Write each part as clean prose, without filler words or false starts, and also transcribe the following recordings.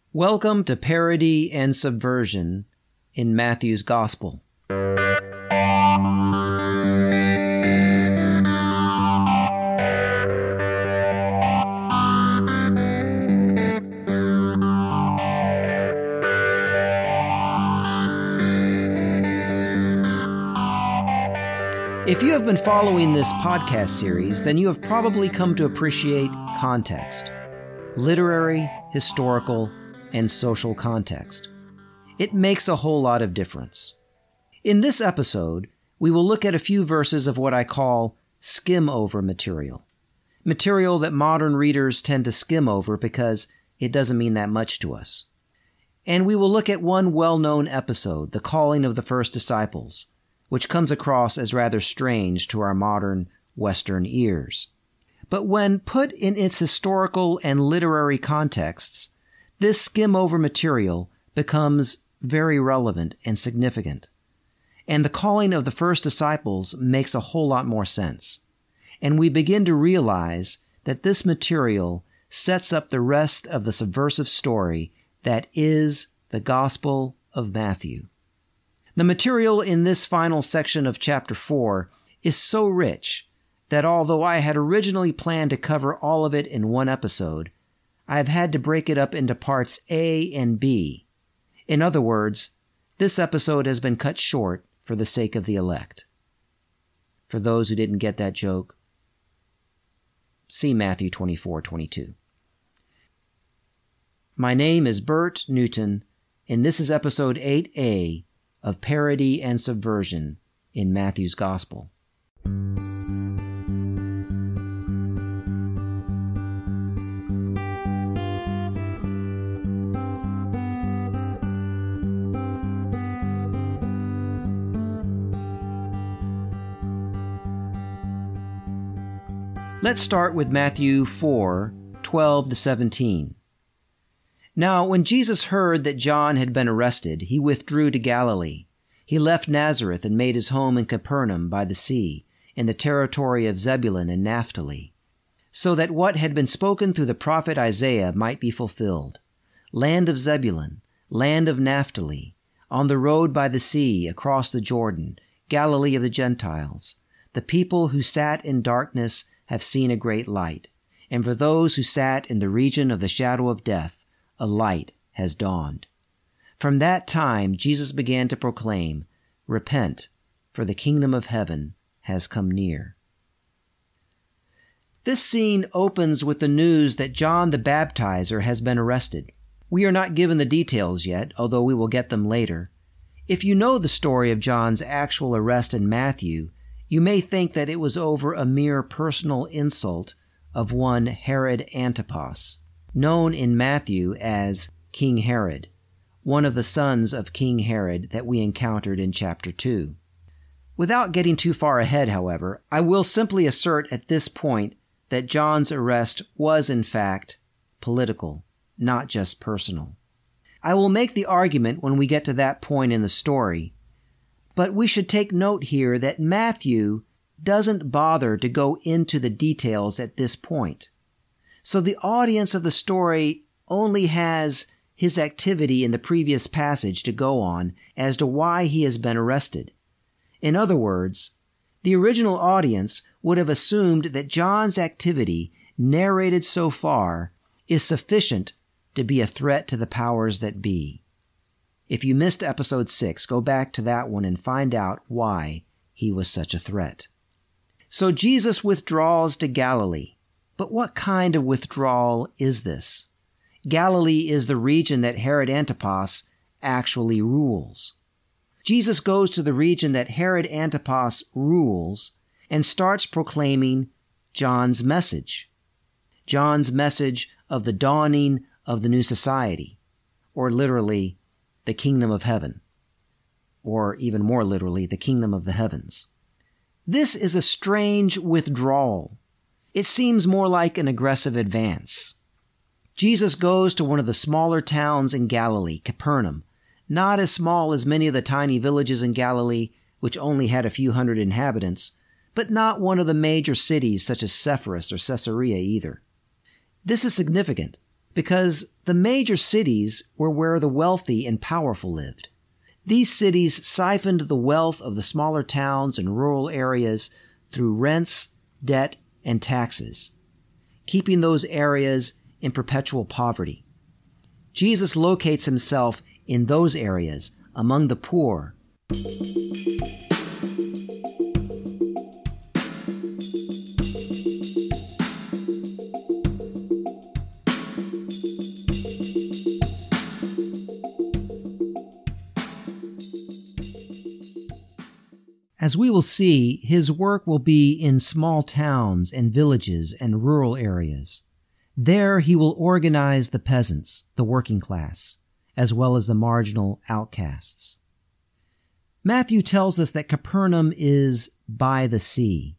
Welcome to Parody and Subversion in Matthew's Gospel. If you have been following this podcast series, then you have probably come to appreciate context. Literary, historical, and social context. It makes a whole lot of difference. In this episode, we will look at a few verses of what I call skim-over material. Material that modern readers tend to skim over because it doesn't mean that much to us. And we will look at one well-known episode, the calling of the first disciples, which comes across as rather strange to our modern Western ears. But when put in its historical and literary contexts, this skim-over material becomes very relevant and significant. And the calling of the first disciples makes a whole lot more sense. And we begin to realize that this material sets up the rest of the subversive story that is the Gospel of Matthew. The material in this final section of chapter 4 is so rich that although I had originally planned to cover all of it in one episode, I have had to break it up into parts A and B. In other words, this episode has been cut short for the sake of the elect. For those who didn't get that joke, see Matthew 24:22. My name is Bert Newton, and this is episode 8A of Parody and Subversion in Matthew's Gospel. Let's start with Matthew 4:12-17. Now, when Jesus heard that John had been arrested, he withdrew to Galilee. He left Nazareth and made his home in Capernaum by the sea, in the territory of Zebulun and Naphtali, so that what had been spoken through the prophet Isaiah might be fulfilled. Land of Zebulun, land of Naphtali, on the road by the sea, across the Jordan, Galilee of the Gentiles. The people who sat in darkness have seen a great light, and for those who sat in the region of the shadow of death, a light has dawned. From that time, Jesus began to proclaim, "Repent, for the kingdom of heaven has come near." This scene opens with the news that John the Baptizer has been arrested. We are not given the details yet, although we will get them later. If you know the story of John's actual arrest in Matthew, you may think that it was over a mere personal insult of one Herod Antipas, known in Matthew as King Herod, one of the sons of King Herod that we encountered in chapter 2. Without getting too far ahead, however, I will simply assert at this point that John's arrest was, in fact, political, not just personal. I will make the argument when we get to that point in the story, but we should take note here that Matthew doesn't bother to go into the details at this point. So the audience of the story only has his activity in the previous passage to go on as to why he has been arrested. In other words, the original audience would have assumed that John's activity, narrated so far, is sufficient to be a threat to the powers that be. If you missed episode 6, go back to that one and find out why he was such a threat. So Jesus withdraws to Galilee. But what kind of withdrawal is this? Galilee is the region that Herod Antipas actually rules. Jesus goes to the region that Herod Antipas rules and starts proclaiming John's message. John's message of the dawning of the new society, or literally, the kingdom of heaven, or even more literally, the kingdom of the heavens. This is a strange withdrawal. It seems more like an aggressive advance. Jesus goes to one of the smaller towns in Galilee, Capernaum, not as small as many of the tiny villages in Galilee, which only had a few hundred inhabitants, but not one of the major cities such as Sepphoris or Caesarea either. This is significant because the major cities were where the wealthy and powerful lived. These cities siphoned the wealth of the smaller towns and rural areas through rents, debt, and taxes, keeping those areas in perpetual poverty. Jesus locates himself in those areas, among the poor. As we will see, his work will be in small towns and villages and rural areas. There he will organize the peasants, the working class, as well as the marginal outcasts. Matthew tells us that Capernaum is by the sea.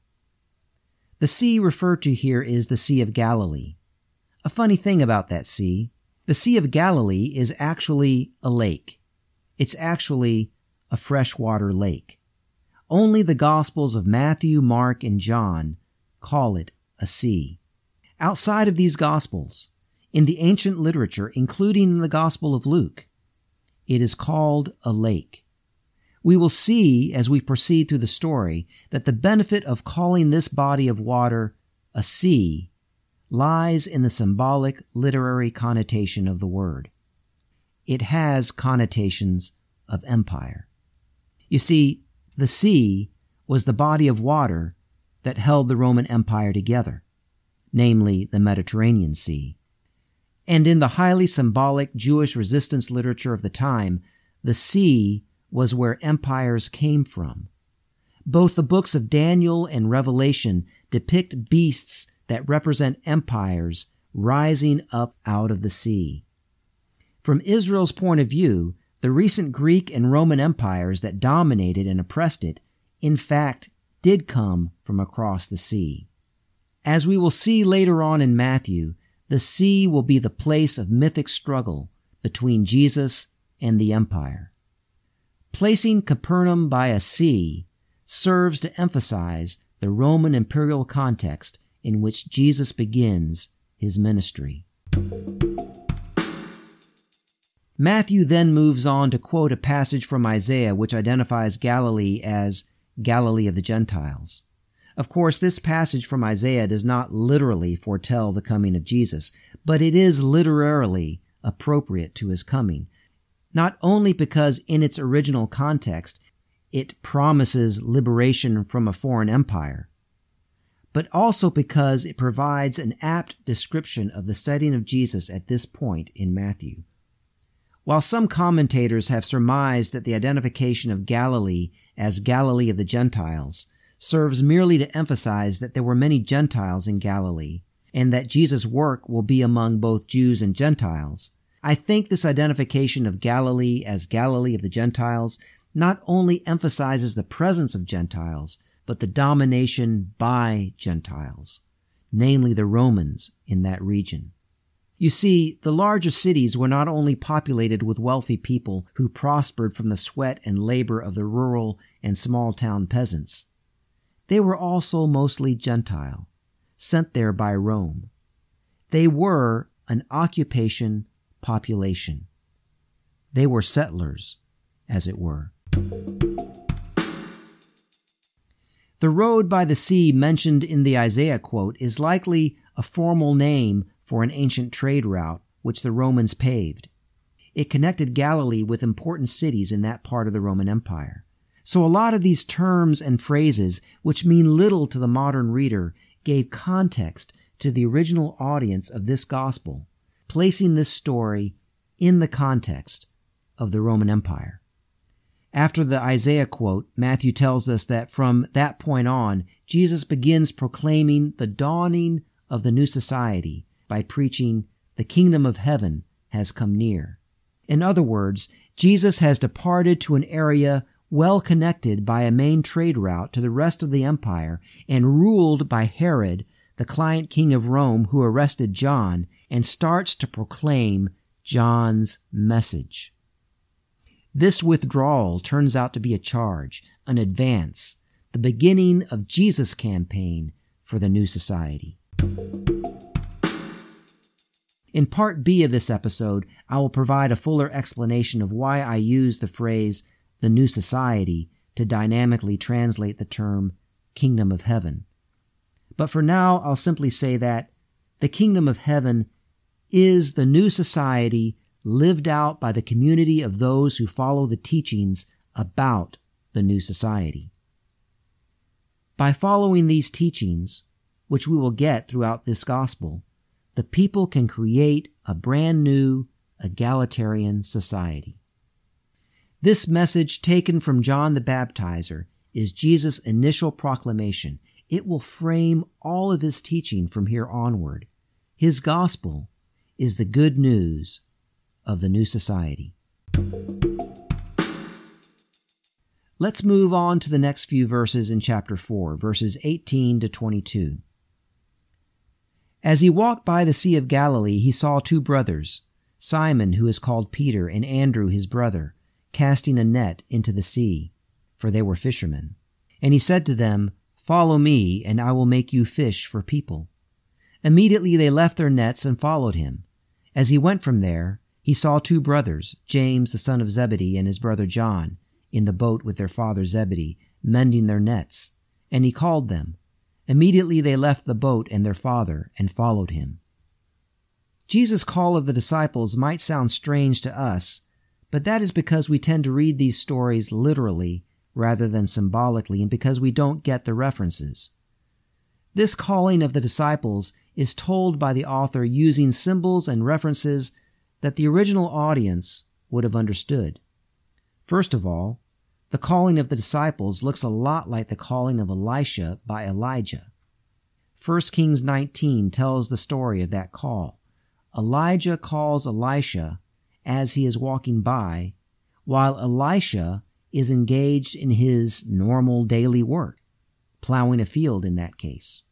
The sea referred to here is the Sea of Galilee. A funny thing about that sea, the Sea of Galilee is actually a lake. It's actually a freshwater lake. Only the Gospels of Matthew, Mark, and John call it a sea. Outside of these Gospels, in the ancient literature, including in the Gospel of Luke, it is called a lake. We will see, as we proceed through the story, that the benefit of calling this body of water a sea lies in the symbolic literary connotation of the word. It has connotations of empire. You see, the sea was the body of water that held the Roman Empire together, namely the Mediterranean Sea. And in the highly symbolic Jewish resistance literature of the time, the sea was where empires came from. Both the books of Daniel and Revelation depict beasts that represent empires rising up out of the sea. From Israel's point of view, the recent Greek and Roman empires that dominated and oppressed it, in fact, did come from across the sea. As we will see later on in Matthew, the sea will be the place of mythic struggle between Jesus and the empire. Placing Capernaum by a sea serves to emphasize the Roman imperial context in which Jesus begins his ministry. Matthew then moves on to quote a passage from Isaiah which identifies Galilee as Galilee of the Gentiles. Of course, this passage from Isaiah does not literally foretell the coming of Jesus, but it is literarily appropriate to his coming, not only because in its original context it promises liberation from a foreign empire, but also because it provides an apt description of the setting of Jesus at this point in Matthew. While some commentators have surmised that the identification of Galilee as Galilee of the Gentiles serves merely to emphasize that there were many Gentiles in Galilee, and that Jesus' work will be among both Jews and Gentiles, I think this identification of Galilee as Galilee of the Gentiles not only emphasizes the presence of Gentiles, but the domination by Gentiles, namely the Romans in that region. You see, the larger cities were not only populated with wealthy people who prospered from the sweat and labor of the rural and small-town peasants. They were also mostly Gentile, sent there by Rome. They were an occupation population. They were settlers, as it were. The road by the sea mentioned in the Isaiah quote is likely a formal name for an ancient trade route which the Romans paved. It connected Galilee with important cities in that part of the Roman Empire. So a lot of these terms and phrases, which mean little to the modern reader, gave context to the original audience of this gospel, placing this story in the context of the Roman Empire. After the Isaiah quote, Matthew tells us that from that point on, Jesus begins proclaiming the dawning of the new society by preaching, "The kingdom of heaven has come near." In other words, Jesus has departed to an area well connected by a main trade route to the rest of the empire and ruled by Herod, the client king of Rome who arrested John, and starts to proclaim John's message. This withdrawal turns out to be a charge, an advance, the beginning of Jesus' campaign for the new society. In Part B of this episode, I will provide a fuller explanation of why I use the phrase the new society to dynamically translate the term kingdom of heaven. But for now, I'll simply say that the kingdom of heaven is the new society lived out by the community of those who follow the teachings about the new society. By following these teachings, which we will get throughout this gospel, the people can create a brand new egalitarian society. This message taken from John the Baptizer is Jesus' initial proclamation. It will frame all of his teaching from here onward. His gospel is the good news of the new society. Let's move on to the next few verses in chapter 4, verses 18 to 22. As he walked by the Sea of Galilee, he saw two brothers, Simon, who is called Peter, and Andrew, his brother, casting a net into the sea, for they were fishermen. And he said to them, "Follow me, and I will make you fish for people." Immediately they left their nets and followed him. As he went from there, he saw two brothers, James the son of Zebedee and his brother John, in the boat with their father Zebedee, mending their nets, and he called them. Immediately they left the boat and their father and followed him. Jesus' call of the disciples might sound strange to us, but that is because we tend to read these stories literally rather than symbolically, and because we don't get the references. This calling of the disciples is told by the author using symbols and references that the original audience would have understood. First of all, the calling of the disciples looks a lot like the calling of Elisha by Elijah. 1 Kings 19 tells the story of that call. Elijah calls Elisha as he is walking by, while Elisha is engaged in his normal daily work, plowing a field in that case.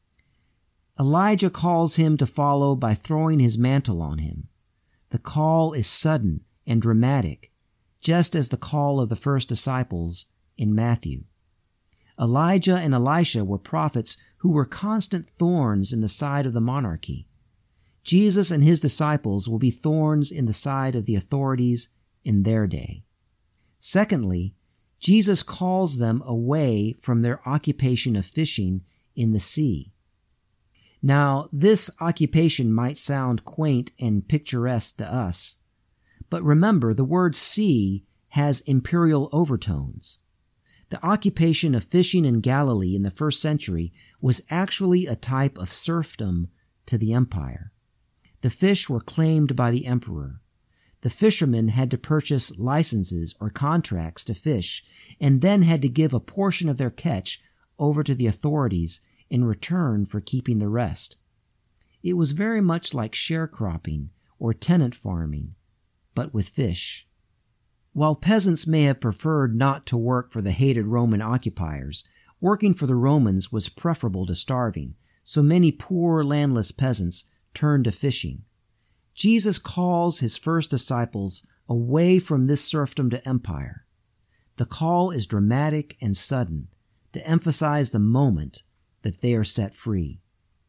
Elijah calls him to follow by throwing his mantle on him. The call is sudden and dramatic, just as the call of the first disciples in Matthew. Elijah and Elisha were prophets who were constant thorns in the side of the monarchy. Jesus and his disciples will be thorns in the side of the authorities in their day. Secondly, Jesus calls them away from their occupation of fishing in the sea. Now, this occupation might sound quaint and picturesque to us, but remember, the word sea has imperial overtones. The occupation of fishing in Galilee in the first century was actually a type of serfdom to the empire. The fish were claimed by the emperor. The fishermen had to purchase licenses or contracts to fish, and then had to give a portion of their catch over to the authorities in return for keeping the rest. It was very much like sharecropping or tenant farming, but with fish. While peasants may have preferred not to work for the hated Roman occupiers, working for the Romans was preferable to starving, so many poor landless peasants turned to fishing. Jesus calls his first disciples away from this serfdom to empire. The call is dramatic and sudden to emphasize the moment that they are set free.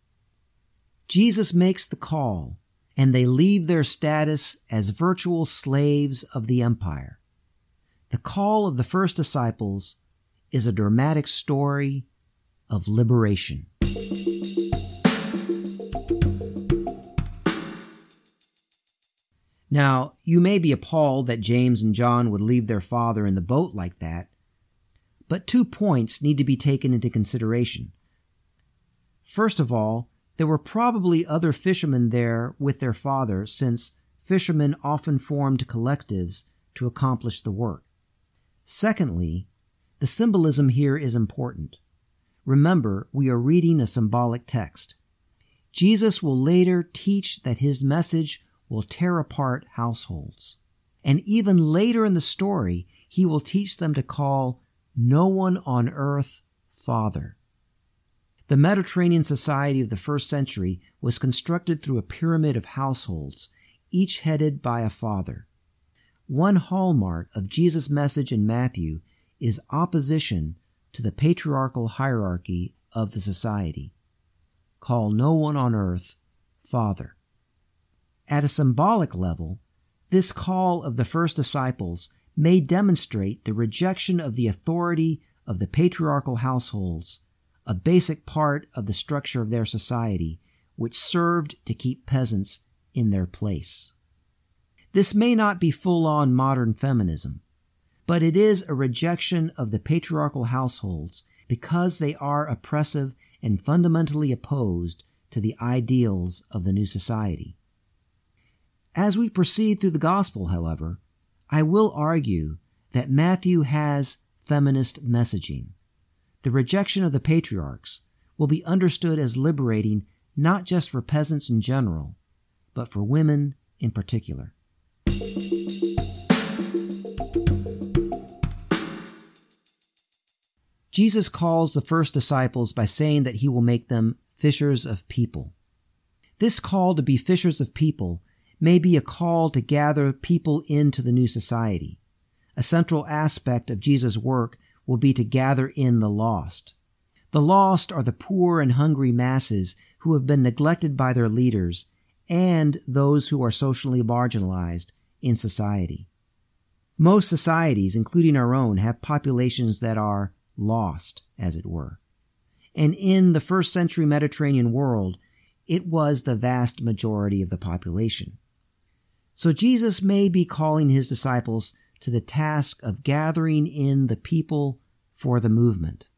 Jesus makes the call, and they leave their status as virtual slaves of the empire. The call of the first disciples is a dramatic story of liberation. Now, you may be appalled that James and John would leave their father in the boat like that, but 2 points need to be taken into consideration. First of all, there were probably other fishermen there with their father, since fishermen often formed collectives to accomplish the work. Secondly, the symbolism here is important. Remember, we are reading a symbolic text. Jesus will later teach that his message will tear apart households. And even later in the story, he will teach them to call no one on earth Father. The Mediterranean society of the first century was constructed through a pyramid of households, each headed by a father. One hallmark of Jesus' message in Matthew is opposition to the patriarchal hierarchy of the society. Call no one on earth Father. At a symbolic level, this call of the first disciples may demonstrate the rejection of the authority of the patriarchal households, a basic part of the structure of their society, which served to keep peasants in their place. This may not be full-on modern feminism, but it is a rejection of the patriarchal households because they are oppressive and fundamentally opposed to the ideals of the new society. As we proceed through the gospel, however, I will argue that Matthew has feminist messaging. The rejection of the patriarchs will be understood as liberating not just for peasants in general, but for women in particular. Jesus calls the first disciples by saying that he will make them fishers of people. This call to be fishers of people may be a call to gather people into the new society. A central aspect of Jesus' work will be to gather in the lost. The lost are the poor and hungry masses who have been neglected by their leaders and those who are socially marginalized in society. Most societies, including our own, have populations that are lost, as it were. And in the first century Mediterranean world, it was the vast majority of the population. So Jesus may be calling his disciples to the task of gathering in the people for the movement.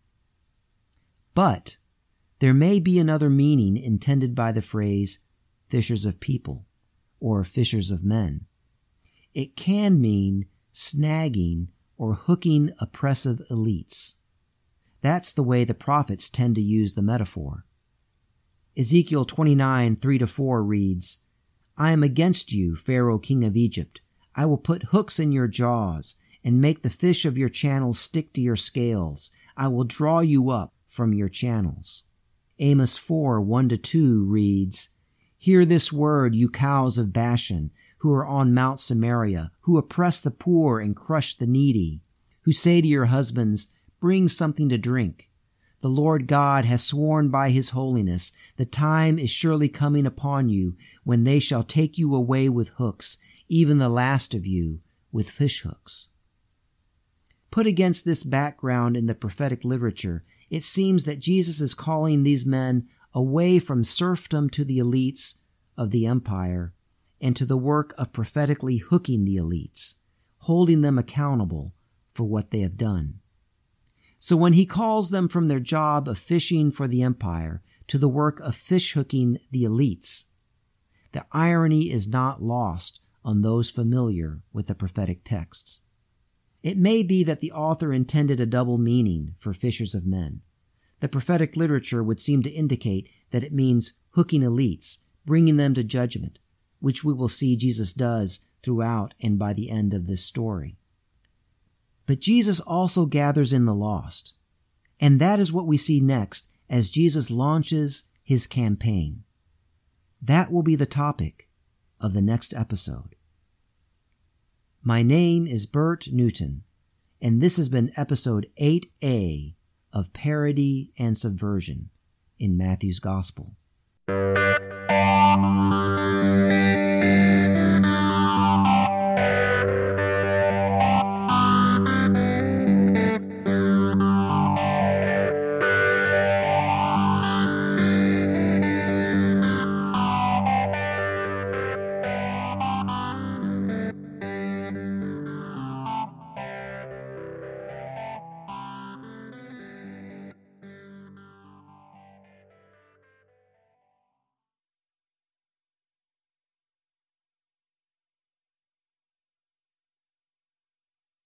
But there may be another meaning intended by the phrase fishers of people or fishers of men. It can mean snagging or hooking oppressive elites. That's the way the prophets tend to use the metaphor. Ezekiel 29, 3-4 reads, I am against you, Pharaoh, king of Egypt. I will put hooks in your jaws and make the fish of your channels stick to your scales. I will draw you up from your channels. Amos 4, 1-2 reads, Hear this word, you cows of Bashan, who are on Mount Samaria, who oppress the poor and crush the needy, who say to your husbands, Bring something to drink. The Lord God has sworn by his holiness, the time is surely coming upon you when they shall take you away with hooks, even the last of you with fish hooks. Put against this background in the prophetic literature, it seems that Jesus is calling these men away from serfdom to the elites of the empire and to the work of prophetically hooking the elites, holding them accountable for what they have done. So when he calls them from their job of fishing for the empire to the work of fish hooking the elites, the irony is not lost on those familiar with the prophetic texts. It may be that the author intended a double meaning for fishers of men. The prophetic literature would seem to indicate that it means hooking elites, bringing them to judgment, which we will see Jesus does throughout and by the end of this story. But Jesus also gathers in the lost, and that is what we see next as Jesus launches his campaign. That will be the topic of the next episode. My name is Bert Newton, and this has been episode 8A of Parody and Subversion in Matthew's Gospel.